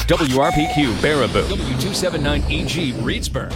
WRPQ Baraboo, W279EG Reedsburg.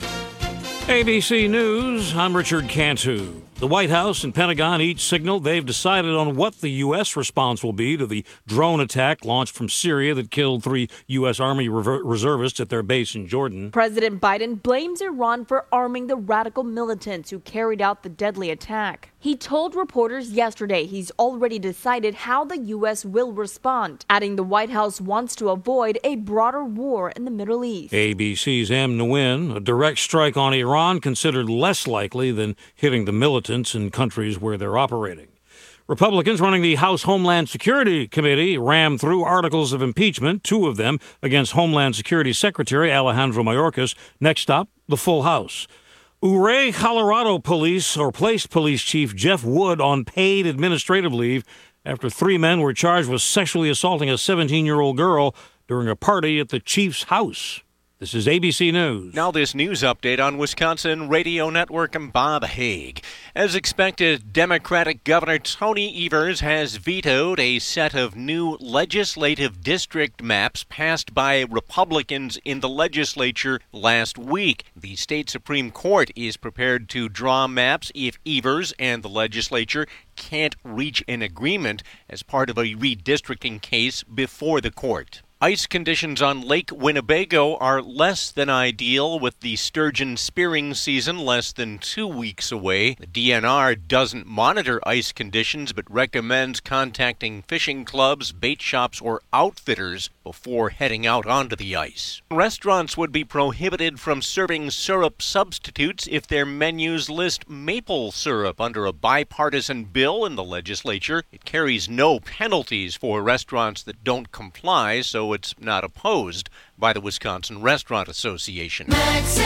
ABC News, I'm Richard Cantu. The White House and Pentagon each signaled they've decided on what the U.S. response will be to the drone attack launched from Syria that killed 3 U.S. Army reservists at their base in Jordan. President Biden blames Iran for arming the radical militants who carried out the deadly attack. He told reporters yesterday he's already decided how the U.S. will respond, adding the White House wants to avoid a broader war in the Middle East. ABC's Em Nguyen, a direct strike on Iran considered less likely than hitting the militants in countries where they're operating. Republicans running the House Homeland Security Committee rammed through articles of impeachment, 2 of them against Homeland Security Secretary Alejandro Mayorkas. Next up, the full House. Ouray, Colorado police placed police chief Jeff Wood on paid administrative leave after 3 men were charged with sexually assaulting a 17-year-old girl during a party at the chief's house. This is ABC News. Now this news update on Wisconsin Radio Network and Bob Haig. As expected, Democratic Governor Tony Evers has vetoed a set of new legislative district maps passed by Republicans in the legislature last week. The state Supreme Court is prepared to draw maps if Evers and the legislature can't reach an agreement as part of a redistricting case before the court. Ice conditions on Lake Winnebago are less than ideal, with the sturgeon spearing season less than 2 weeks away. The DNR doesn't monitor ice conditions but recommends contacting fishing clubs, bait shops, or outfitters before heading out onto the ice. Restaurants would be prohibited from serving syrup substitutes if their menus list maple syrup under a bipartisan bill in the legislature. It carries no penalties for restaurants that don't comply, so it's not opposed by the Wisconsin Restaurant Association. Max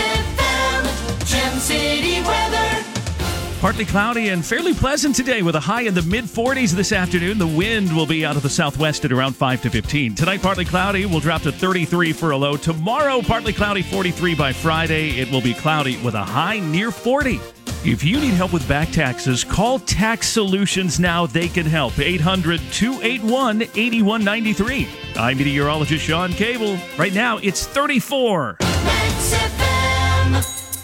FM, Gem City weather. Partly cloudy and fairly pleasant today with a high in the mid-40s this afternoon. The wind will be out of the southwest at around 5 to 15. Tonight, partly cloudy. We'll drop to 33 for a low. Tomorrow, partly cloudy, 43 by Friday. It will be cloudy with a high near 40. If you need help with back taxes, call Tax Solutions now. They can help. 800-281-8193. I'm meteorologist Sean Cable. Right now, it's 34. Max FM.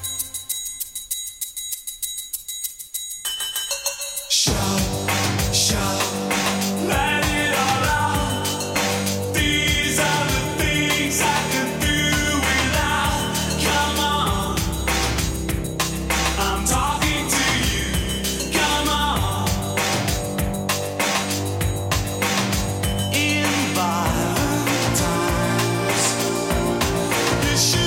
Let it all out. These are the things I can do without. Come on, I'm talking to you. Come on. In violent times, you should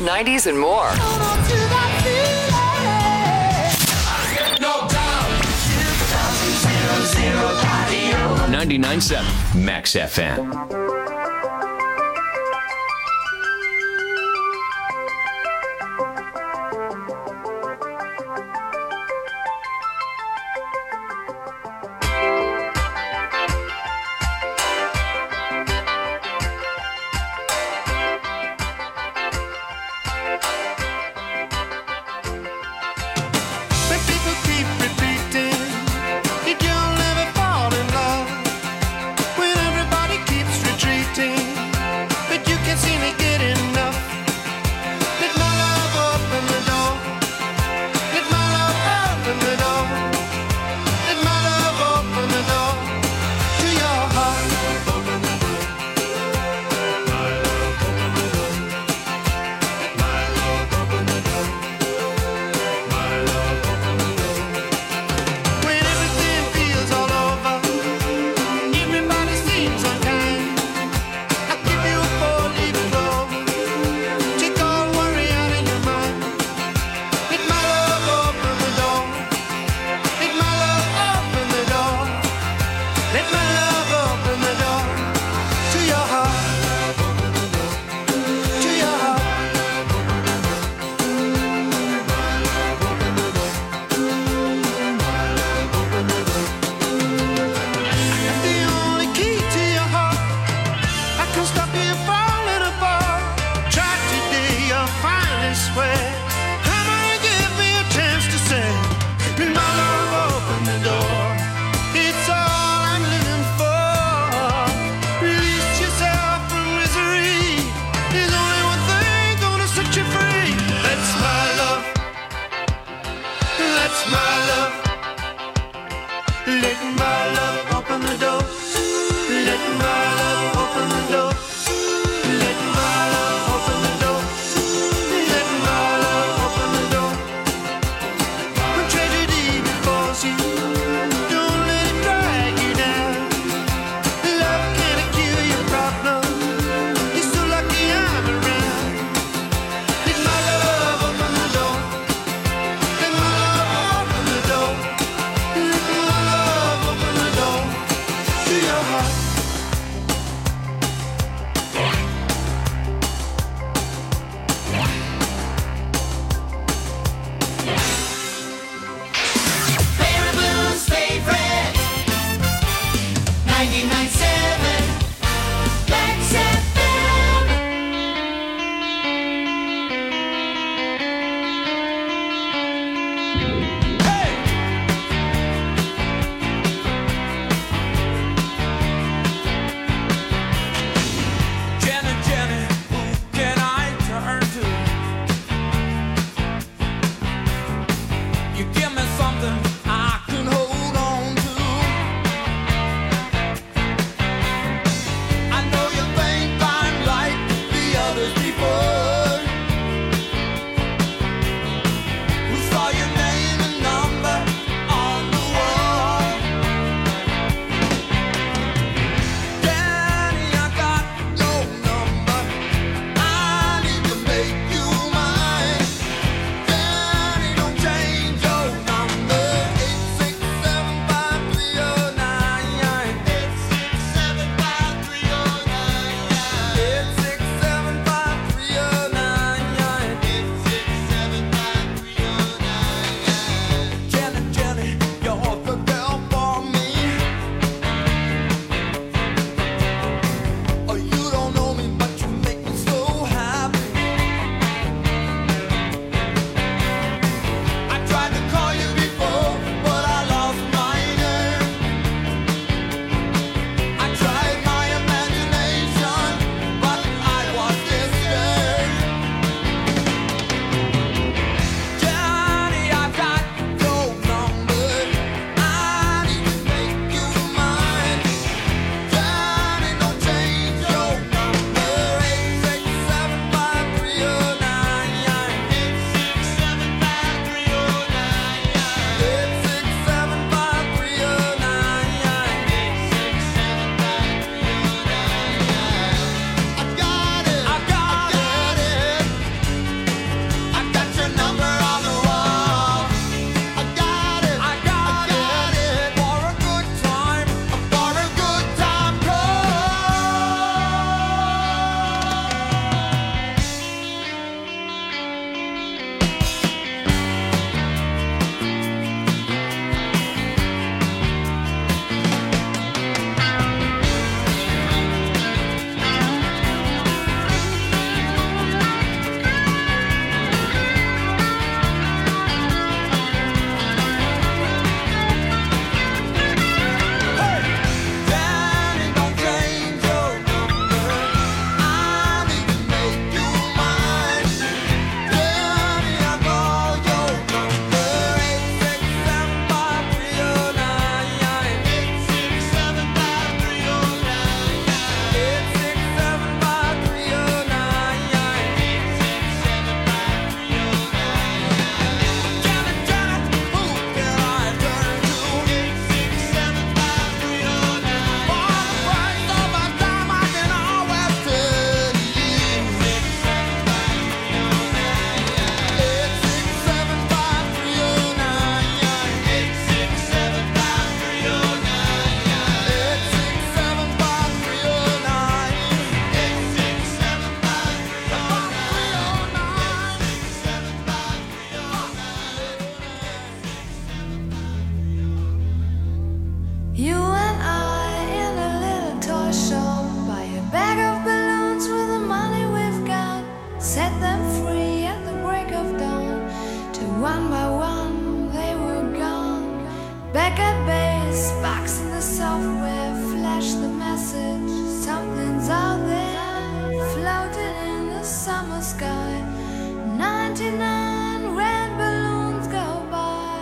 80s, 90s, and more. 99.7 Max FM. flash the message. Something's out there, floating in the summer sky. 99 red balloons go by.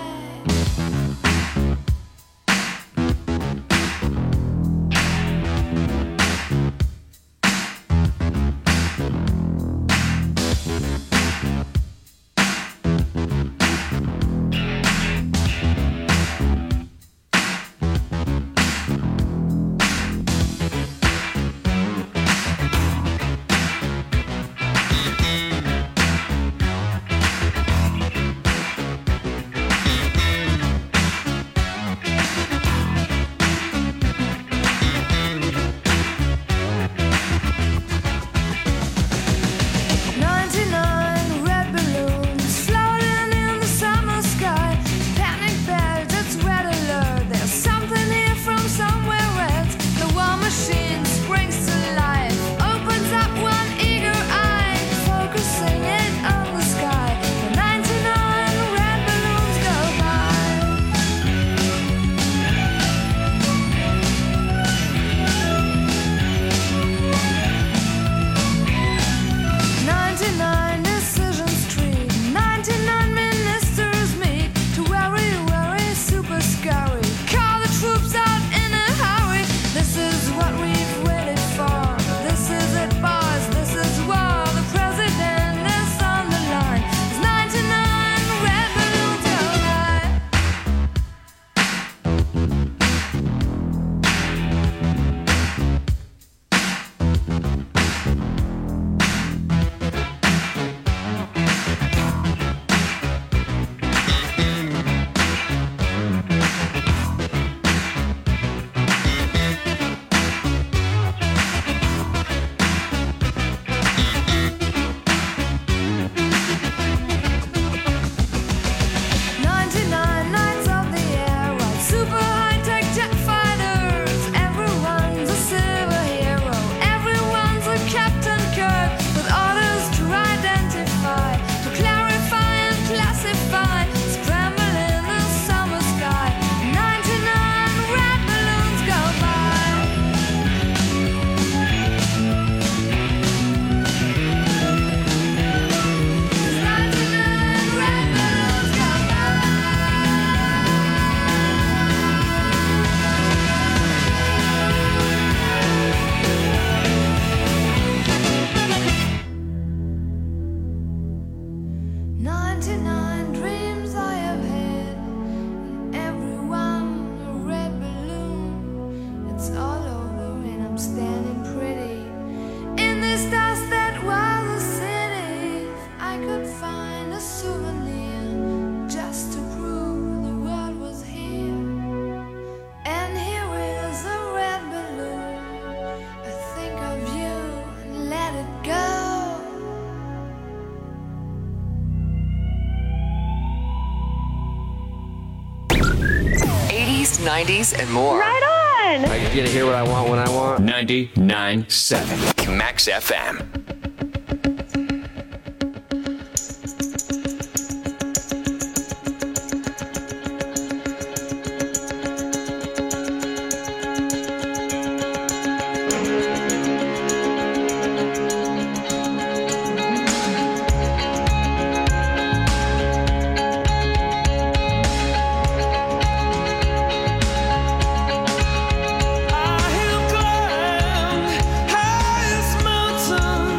'80s, '90s, and more. Right on! I get to hear what I want when I want. 99.7 Max FM. I have climbed highest mountain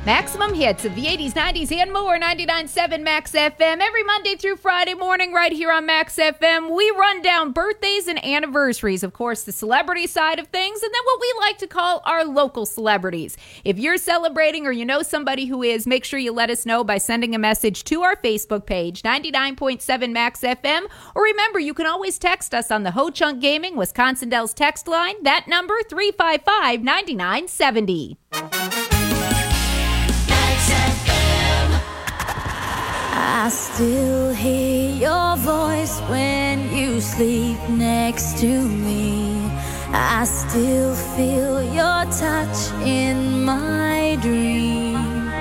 Maximum hits of the 80s, 90s, and more. 99.7 Max FM. Every Monday through Friday morning right here on Max FM, we run down birthdays and anniversaries. Of course, the celebrity side of things, and then what we like to call our local celebrities. If you're celebrating or you know somebody who is, make sure you let us know by sending a message to our Facebook page, 99.7 Max FM. Or remember, you can always text us on the Ho Chunk Gaming Wisconsin Dells text line. That number, 355-9970. I still hear your voice when you sleep next to me. I still feel your touch in my dream.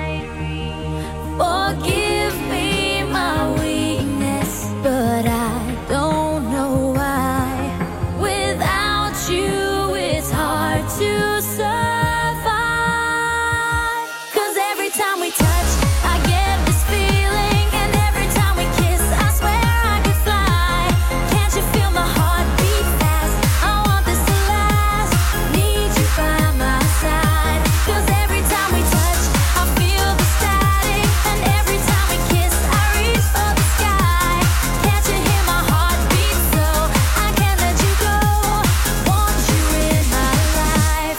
Forgive me my weakness, but I don't know why. Without you, it's hard to survive. 'Cause every time we touch, I get this feeling, and every time we kiss, I swear I could fly. Can't you feel my heart beat fast? I want this to last. Need you by my side. 'Cause every time we touch, I feel the static, and every time we kiss, I reach for the sky. Can't you hear my heart beat so I can't let you go? Want you in my life.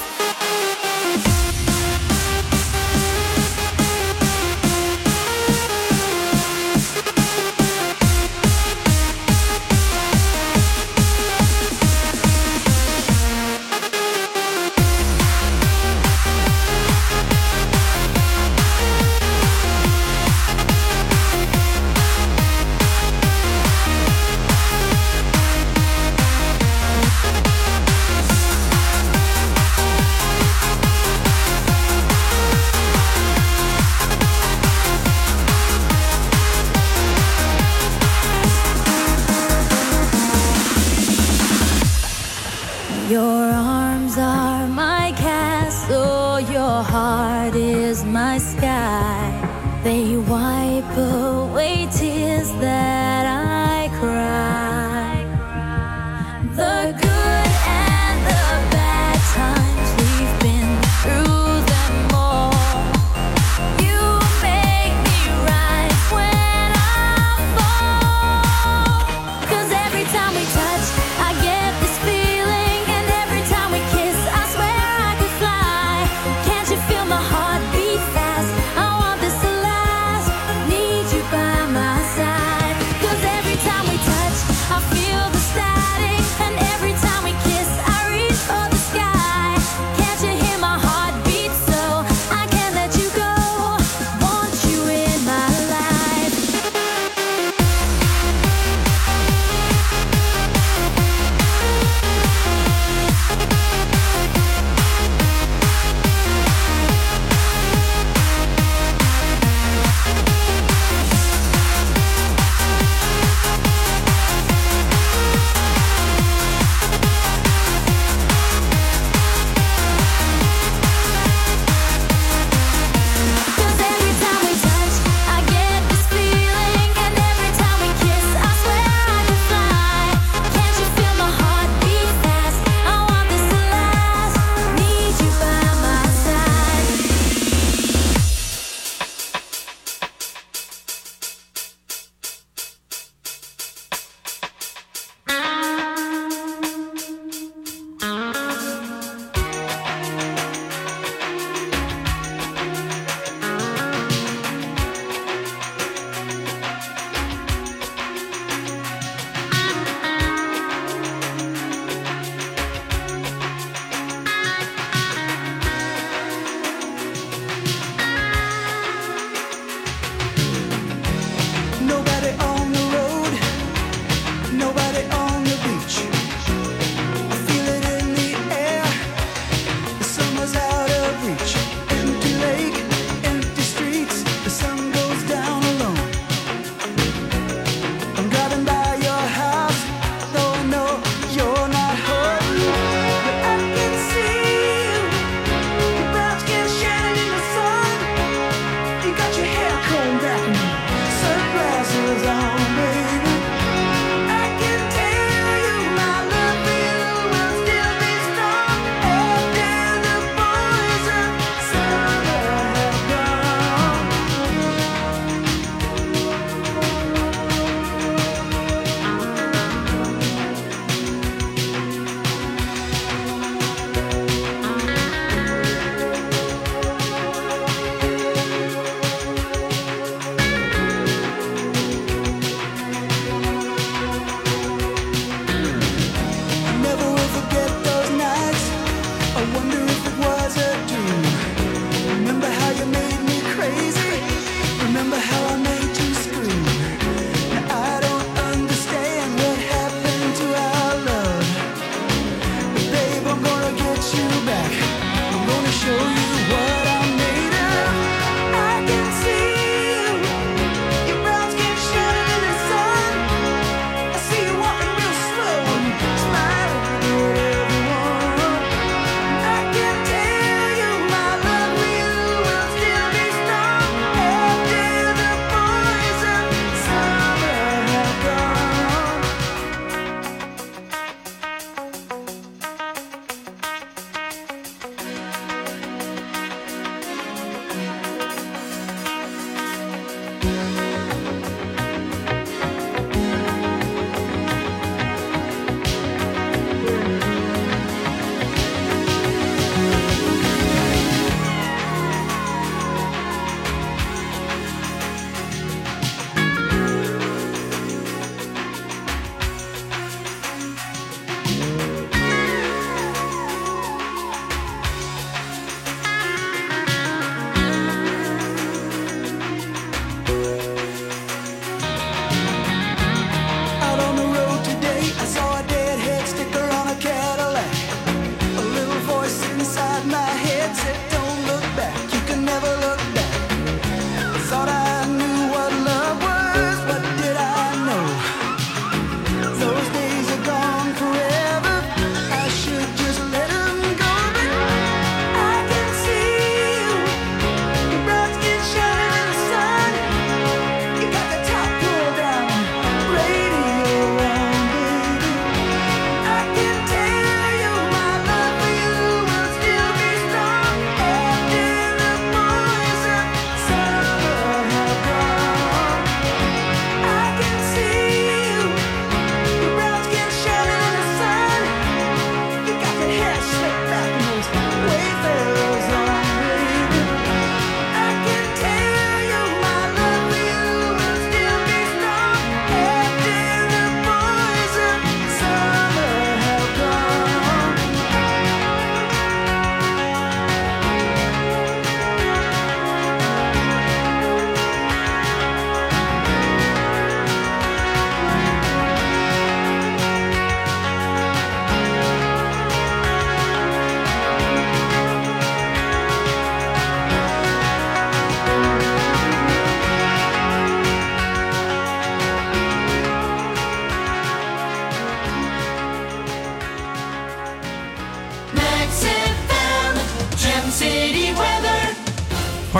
Your arms are my castle, your heart is my sky. They wipe away tears that I cry. The good and the bad times, we've been through them all. You make me rise when I fall. 'Cause every time we touch, I get this feeling, and every time we kiss, I swear I could fly. Can't you feel my heart beat fast? I want this to last. Need you by my side.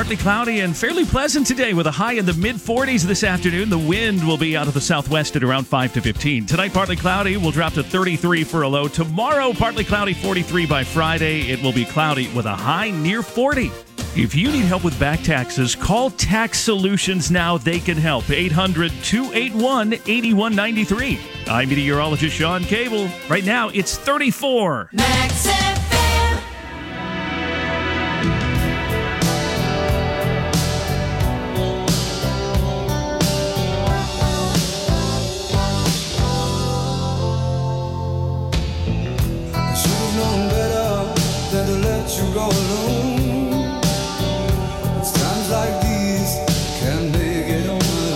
partly cloudy and fairly pleasant today with a high in the mid-40s this afternoon. The wind will be out of the southwest at around 5 to 15. Tonight, partly cloudy. We'll drop to 33 for a low. Tomorrow, partly cloudy, 43 by Friday. It will be cloudy with a high near 40. If you need help with back taxes, call Tax Solutions now. They can help. 800-281-8193. I'm meteorologist Sean Cable. Right now, it's 34. Max FM. You go alone. It's times like these can't make it on my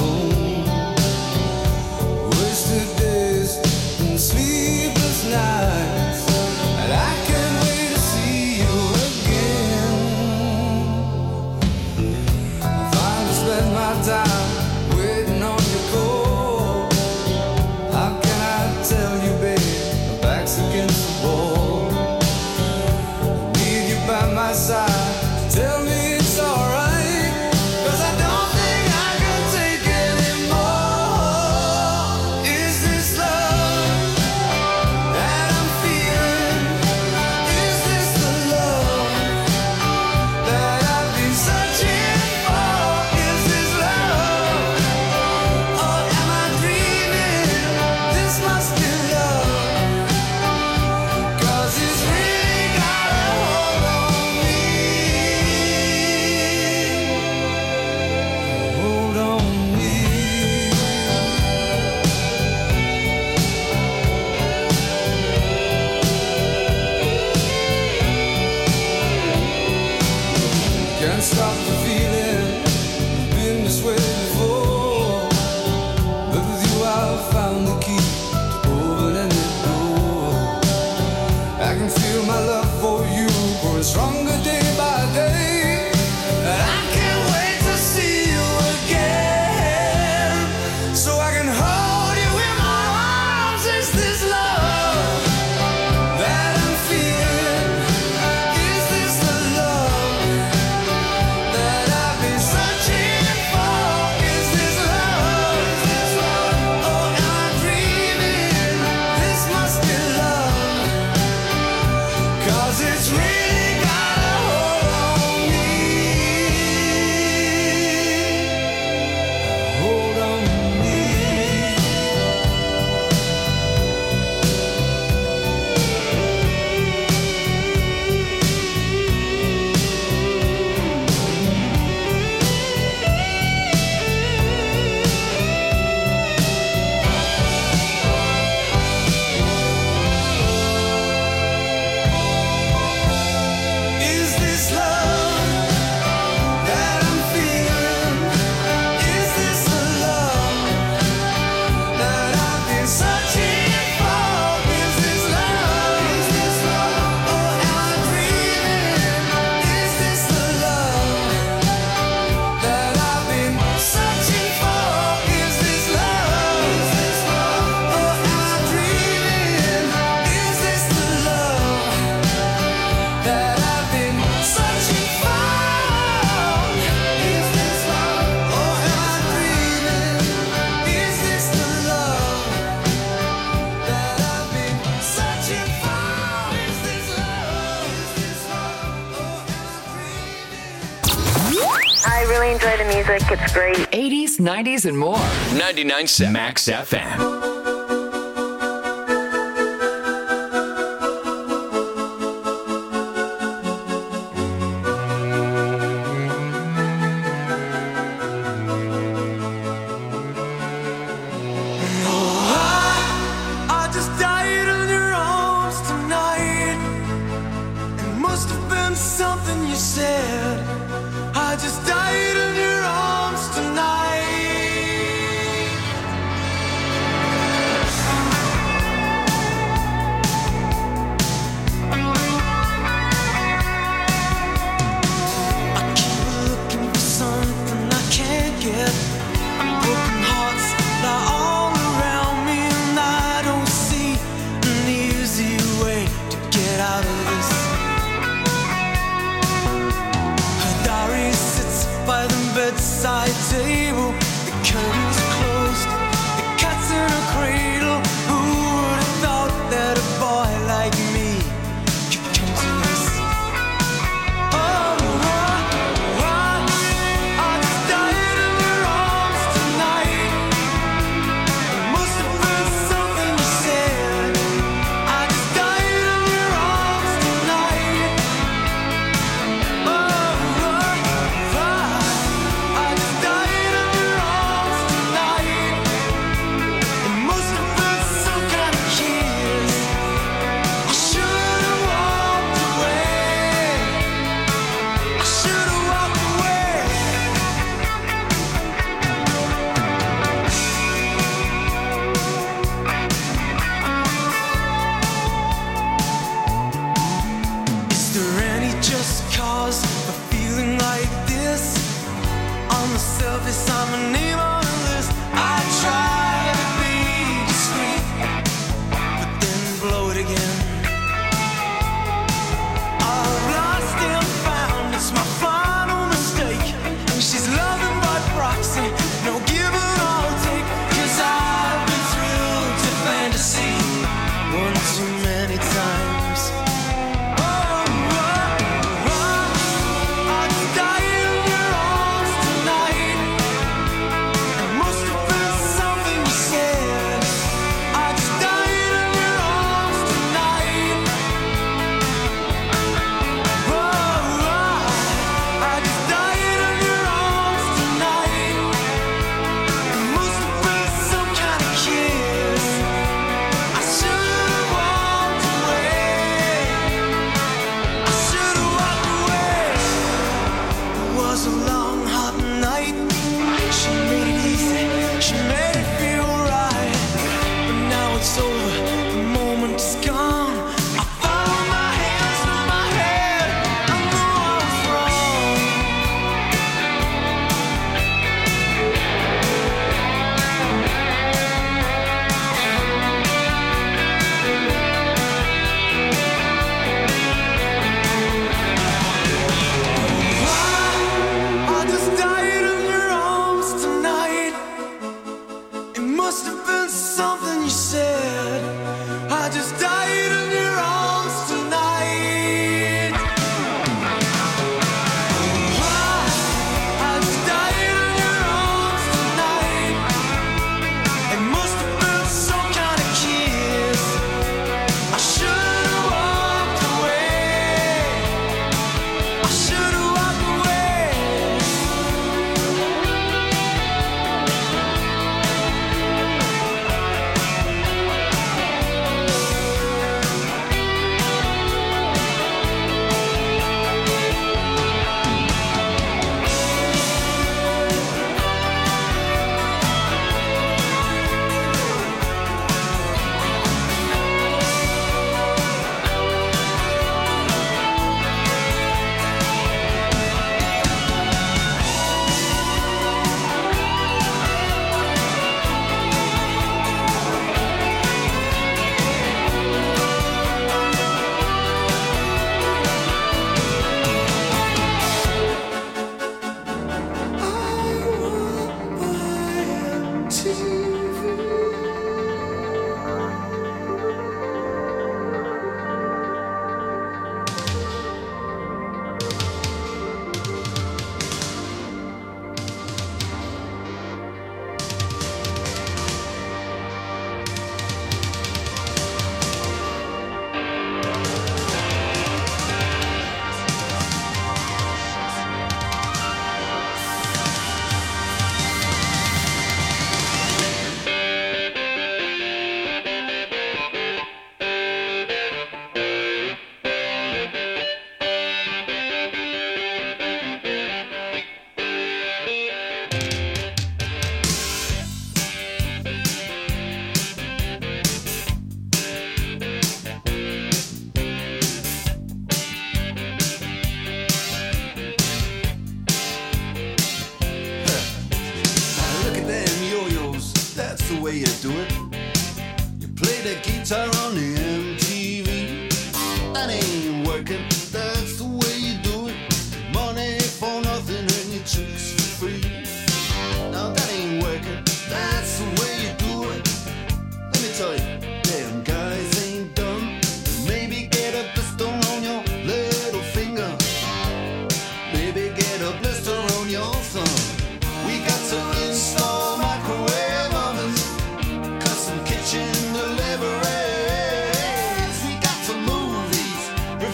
own. Wasted days and sleepless nights, and I can't wait to see you again. I finally spend my time waiting on your call. How can I tell you, babe, my back's against the wall? By my side, tell me it's alright, 'cause I don't think I can take anymore. Is this love that I'm feeling? Is this the love that I've been searching for? Is this love, or am I dreaming? This must be love, 'cause it's really got a hold on. Hold on me. Can't stop the feeling. Been this way before, but with you I've found the key to open any door. I can feel my love for you growing stronger day by day, and I can't wait to see you again, so I can hold you in my arms. Is this love that I'm feeling? Is this the love that I've been searching for? Is this love, or am I dreaming? This must be love, 'cause it's really got a hold on me. Hold on me. Is this love that I'm feeling? Is this the love that I've been searching for? Is this love, or am I dreaming? Is this the love that I've been searching for? Is this love, or am I dreaming? Is this the love that I've been searching for? Is this love, or am I dreaming? Is this the love that I've been searching for? Is this love, or am I dreaming? I really enjoy the music. It's great. 80s, 90s, and more. 99.7 Max FM. I just died in your arms tonight. It must have been something you said. I just died in your arms tonight. myself, yes, I'm a name on the list. I try to be discreet, but then blow it again. I've lost and found, it's my final mistake. She's loving by proxy, no give and all take. 'Cause I've been thrilled to fantasy one too many times.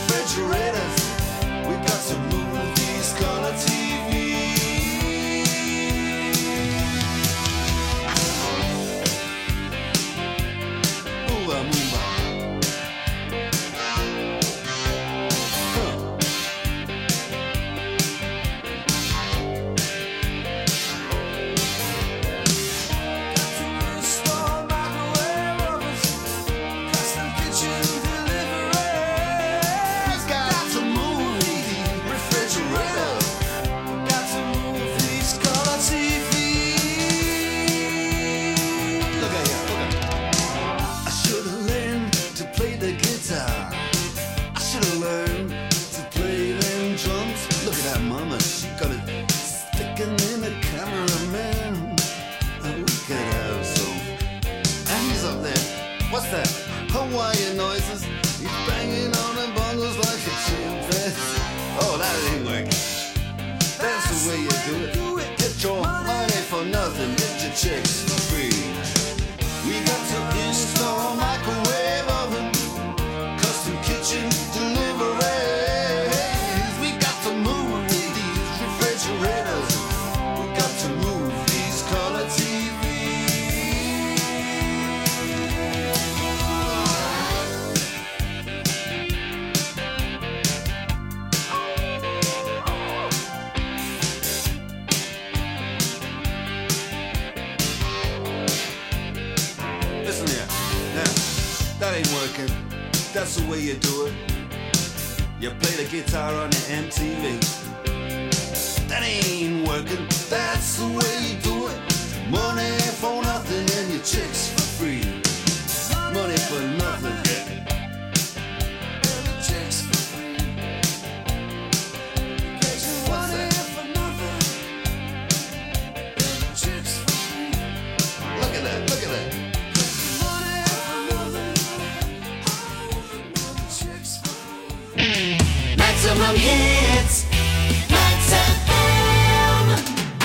refrigerators. We got some movies, color TV. and the cameraman. And we could have some. And he's up there. What's that? Hawaiian noises. He's banging on the bongos like a chimpanzee. Oh, that ain't working. That's the way you do it. Get your money for nothing. Get your chicks for free. We got to install a microwave oven, custom kitchen deliveries. We got to move these refrigerators. We got to move these color Listen here, now, that ain't working. That's the way you do it. You play the guitar on the MTV. That ain't working. That's the way you do it. Money for nothing and your chicks for free. Money for nothing. And your chicks for free. Get your money for nothing. And your chicks for free. Look at that, look at that. Maximum hits. Max FM.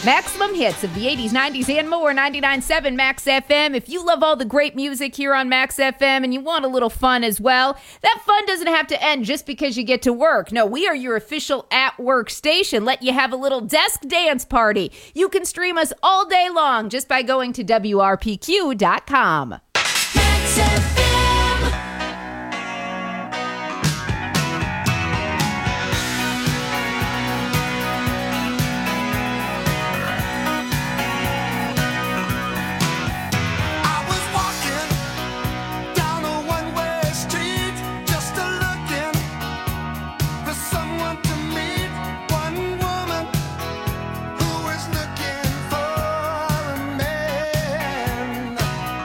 Maximum hits of the 80s, 90s, and more. 99.7 Max FM. If you love all the great music here on Max FM and you want a little fun as well, that fun doesn't have to end just because you get to work. No, we are your official at-work station. Let you have a little desk dance party. You can stream us all day long just by going to WRPQ.com. Max FM. I was walking down a one-way street, just looking for someone to meet. One woman who was looking for a man.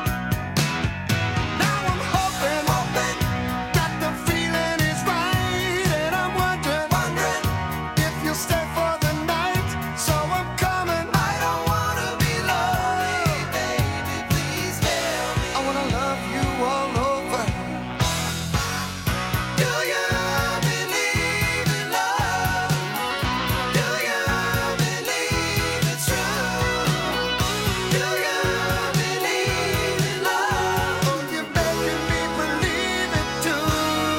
Now I'm hoping that the feeling is right, and I'm wondering if you'll stay for the night. So I'm coming. I don't wanna be lonely, baby. Please tell me. I wanna love you all over. Do you believe in love? Do you believe it's true? Do you believe in love? Oh, you're making me believe it too.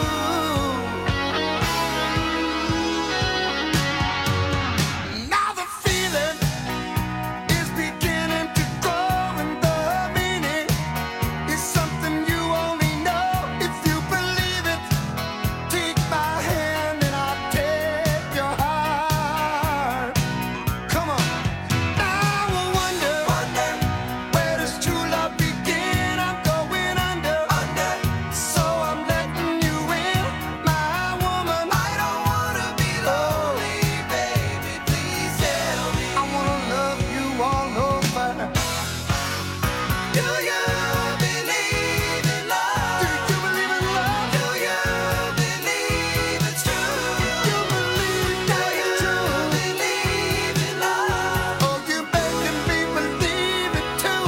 Now the feeling is beginning to grow, and the meaning is something you only know if you believe it. Take my hand and I'll take your heart. Come on. Now I wonder where does true love begin? I'm going under. So I'm letting you in, my woman. I don't wanna be lonely, baby. Please tell me. I wanna love you all over. Do you believe in love? Do you believe in love? Do you believe it's true? Do you believe that it's true? Believe in love? Oh, you're making me believe it too.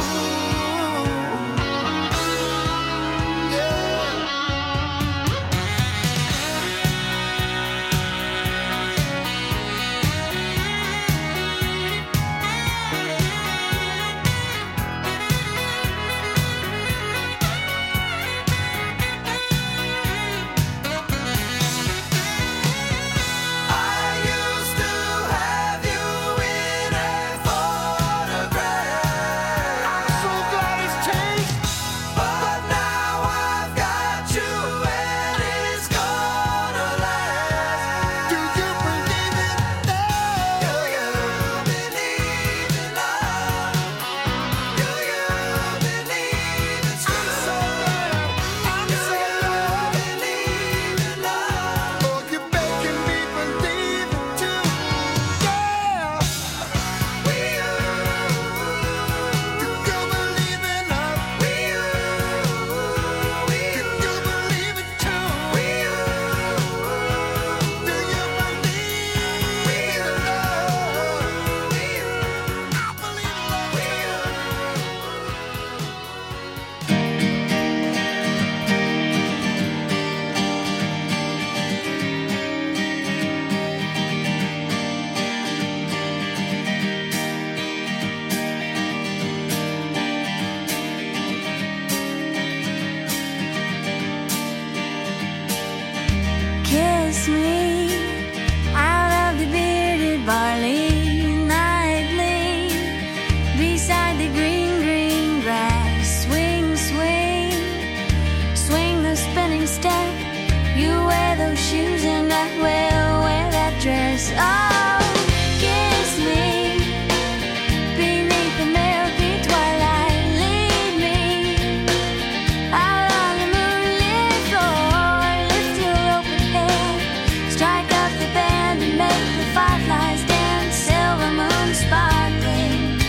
I used to have you in a photograph. I'm so glad it's changed, but now I've got you and it's gonna last. Do you believe in love? Do you believe in love? Do you believe it's true? I'm so glad. Believe in love. Oh, you're making me believe it too. Yeah. Do you believe in love? Do you believe it too? Do you believe in love? I believe in love. Kiss me out of the bearded barley nightly, beside the green, green grass. Swing, swing, swing the spinning step. You wear those shoes and I will wear that dress. Oh, kiss me beneath the milky twilight. Lead me out on the moonlit floor. Lift your open head, strike up the band and make the fireflies dance. Silver moon sparkling.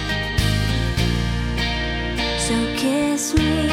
So kiss me.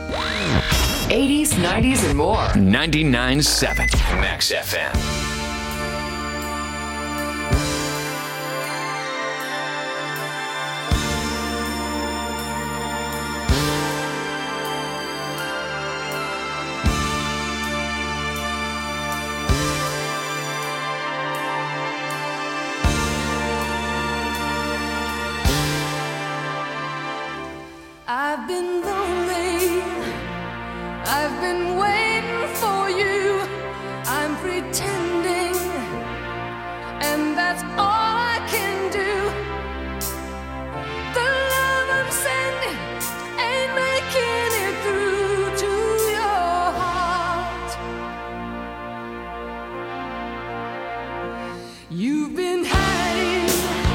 80s, 90s, and more. 99.7 Max FM. I've been lonely. I've been waiting for you. I'm pretending, and that's all I can do. The love I'm sending ain't making it through to your heart. You've been hiding,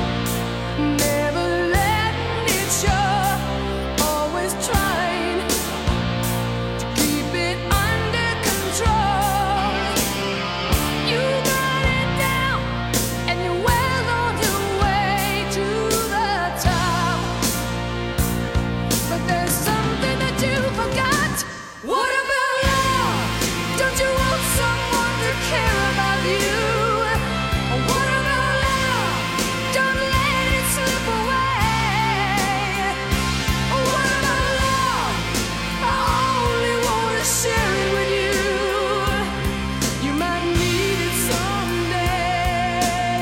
never letting it show. Always trying to keep it under control. You got it down, and you're well on your way to the top. But there's something that you forgot. What about love? Don't you want someone to care about you? What about love? Don't let it slip away. What about love? I only want to share it with you. You might need it someday.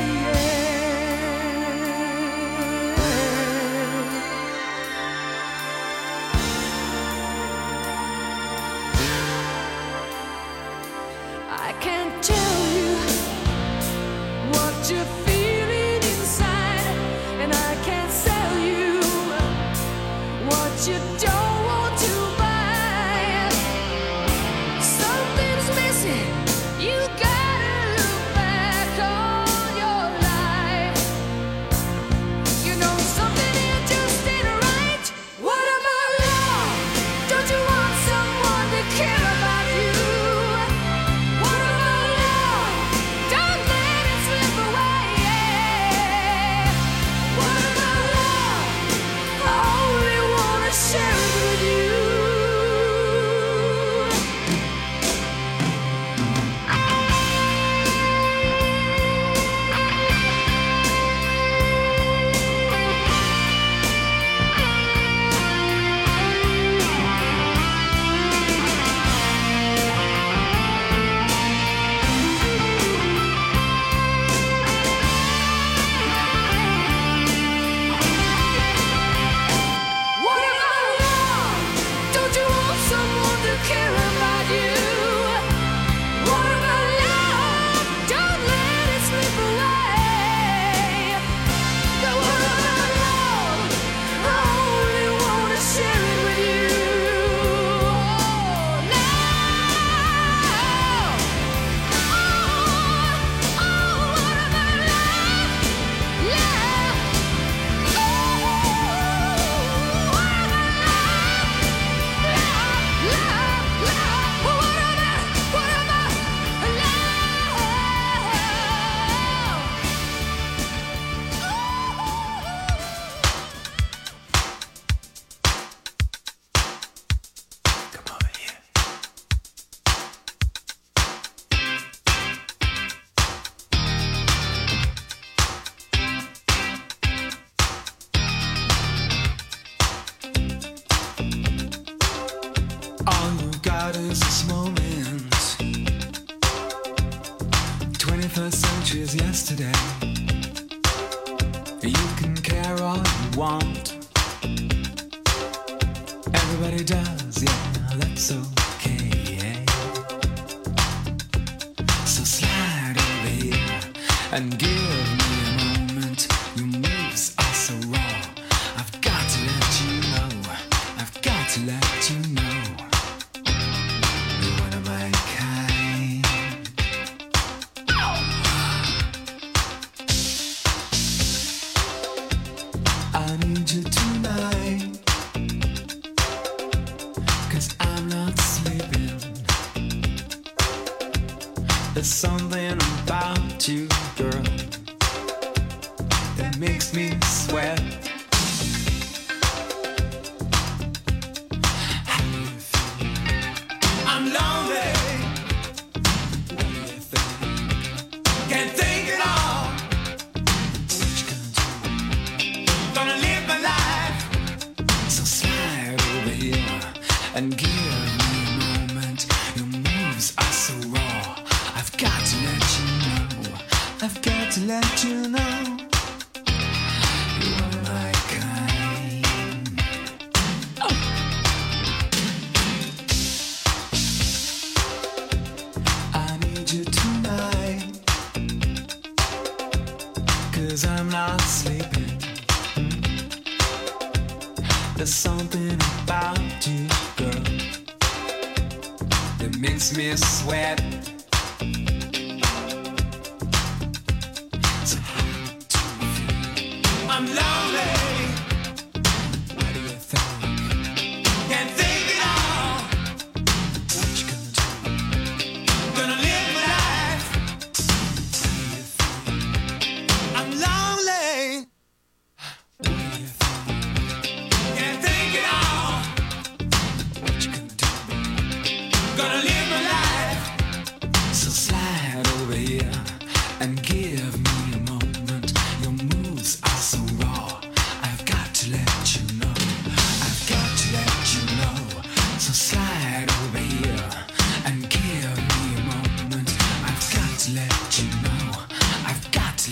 I can't tell you what you're feeling inside, and I can't sell you what you don't want to buy. Something's missing. You gotta look back on your life. You know something here just ain't right. What about love? Don't you want someone to care about you? What about love? Don't let it slip away. What about love? I only wanna share it with you. What about love? Don't you want someone to care about you? What about love? Don't let it slip away. What about love? I only wanna share it with you. What about love? Love. All you got is this moment. 21st century is yesterday. You can care all you want. Everybody does, yeah, that's okay. So slide over here and give me a moment. Your moves are so raw. I've got to let you know. I've got to let you know. You're one of my kind. I need you tonight, 'cause I'm not sleeping. There's something about you, girl, that makes me sweat. How do you feel and give me a moment. Your moves are so raw. I've got to let you know. I've got to let you know. You are my kind. I need you tonight, 'cause I'm not sleeping. There's something about you, girl, that makes me sweat. So how do you feel? I'm lonely. What do you think? Can't think it all. What you gonna do? Gonna live my life. What do you think? I'm lonely. What do you think? Can't think it all. What you gonna do? Gonna live my life. So slide over here and give me a moment. Your moves are so raw. I've got to let you know. I've got to let you know. So slide over here and give me a moment. I've got to let you know.